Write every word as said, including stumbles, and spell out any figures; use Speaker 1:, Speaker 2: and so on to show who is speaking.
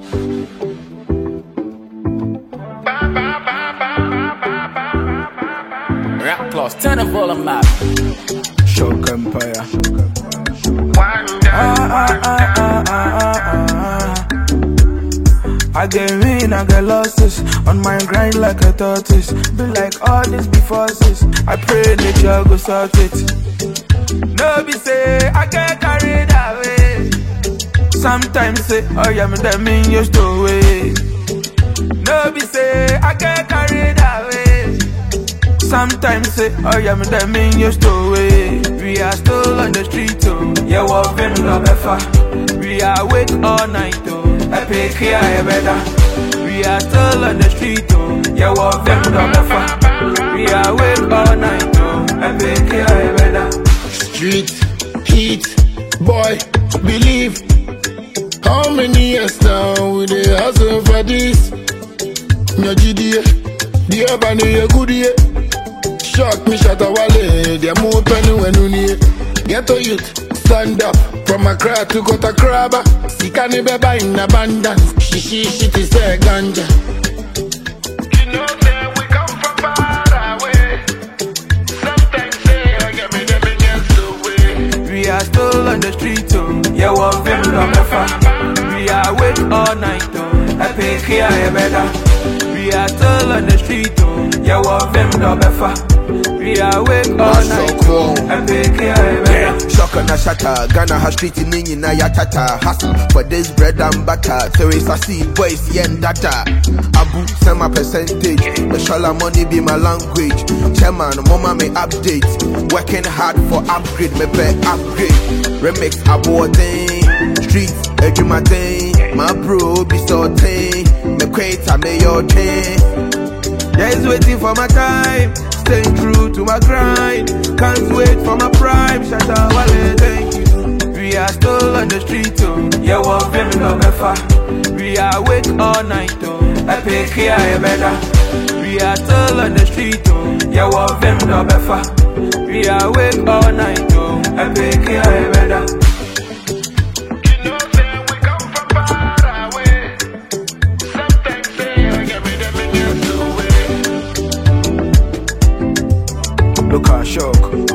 Speaker 1: Rap plus, turn the volume up.
Speaker 2: Shock Empire.
Speaker 3: Ah, ah, ah, ah, ah, ah. I get win, I get losses. On my grind like a tortoise. Be like all this before sis. I pray nature go sort it. No be say I get carried away. Sometimes say oh yeah me that mean you stole away. No be say I get carried away. Sometimes say oh yeah me that mean you stole away. We are still on the street oh. Yeah what been no better. We are awake all night oh. I pick here a better. We are still on the street oh. Yeah what been no better. We are awake all night oh. I pick here a better.
Speaker 4: Street heat, boy, believe. How many years now we dey hustle for this? Your G D A, the urban is a good year. Shock me, shut a wale, they move penny when you need. Get to youth, stand up, from Accra to Kota Kraba. Sikani beba in abundance, shishi shit is a ganja. You know that we come from far away. Sometimes say, I get me the biggest away.
Speaker 3: We are still on the street oh. Yeah what them no better. We are awake all night oh. I pick here a better. We are still on the street oh. Yeah what them no better. We are awake all night oh. I pick here a better.
Speaker 2: Shock and a shatter, Ghana has street in Nina Yatata. Hustle for this bread and butter. Teresa seed, boys, yen data. Abu, send my percentage. The shala money be my language. Chairman, mama me update. Working hard for upgrade, me pay upgrade. Remix aborting. Streets, edge my thing. My bro be sorting. Me create, I may your thing. Just waiting for my time. Staying true to my grind. Can't wait for my prime. Shout out, Wale, thank you. We are still on the street, oh. Yeah, what them no better. We are awake all night, oh. I pick here a better. We are still on the street, oh. Yeah, what them no better. We are awake all night, oh. I pick here a better.
Speaker 4: You know that we come from far away. Sometimes say, I get me the biggest away.
Speaker 2: Look at Shock.